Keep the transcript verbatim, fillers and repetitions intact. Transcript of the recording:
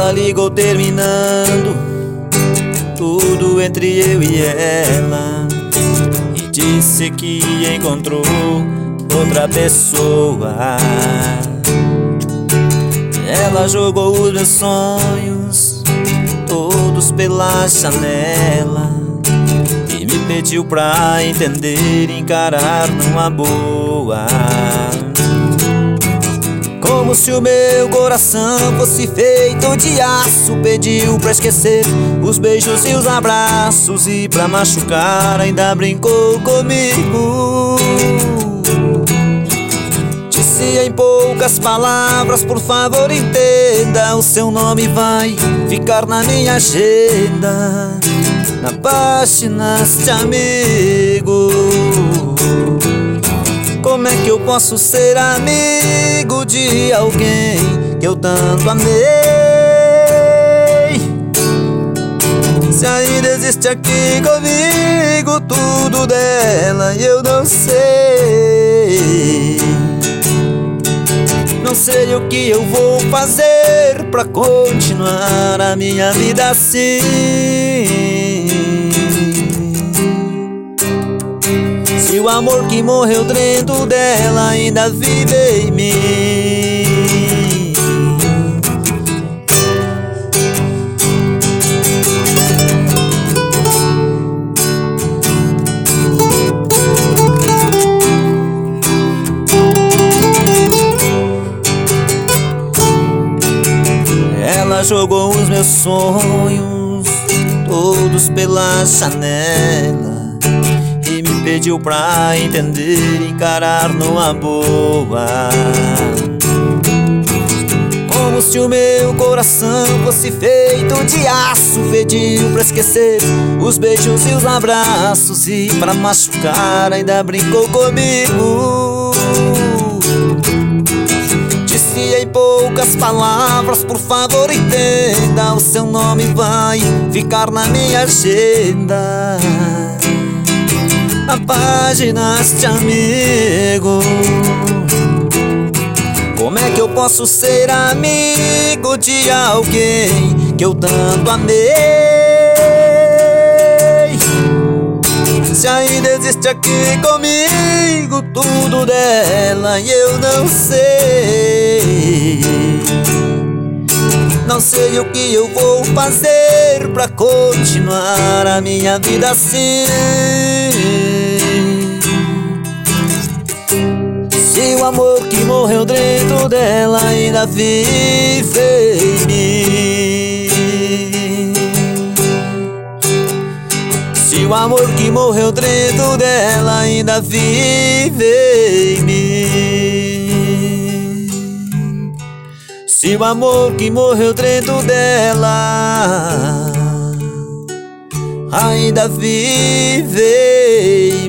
Ela ligou terminando tudo entre eu e ela e disse que encontrou outra pessoa. Ela jogou os meus sonhos todos pela janela e me pediu pra entender e encarar numa boa. Como se o meu coração fosse feito de aço, pediu pra esquecer os beijos e os abraços, e pra machucar ainda brincou comigo. Disse em poucas palavras: por favor entenda, o seu nome vai ficar na minha agenda, na páginas de amigo. Como é que eu posso ser amigo de alguém que eu tanto amei, se ainda existe aqui comigo tudo dela e eu não sei? Não sei o que eu vou fazer pra continuar a minha vida assim. Se o amor que morreu dentro dela ainda vive em mim. Ela jogou os meus sonhos todos pela janela e me pediu pra entender e encarar numa boa. Como se o meu coração fosse feito de aço, pediu pra esquecer os beijos e os abraços, e pra machucar ainda brincou comigo. Disse em poucas palavras: por favor entenda, o seu nome vai ficar na minha agenda, na páginas de amigo. Como é que eu posso ser amigo de alguém que eu tanto amei, se ainda existe aqui comigo tudo dela e eu não sei? Não sei o que eu vou fazer pra continuar a minha vida assim. Se o amor que morreu dentro dela ainda vive em mim. Se o amor que morreu dentro dela ainda vive em mim. Se o amor que morreu dentro dela ainda vive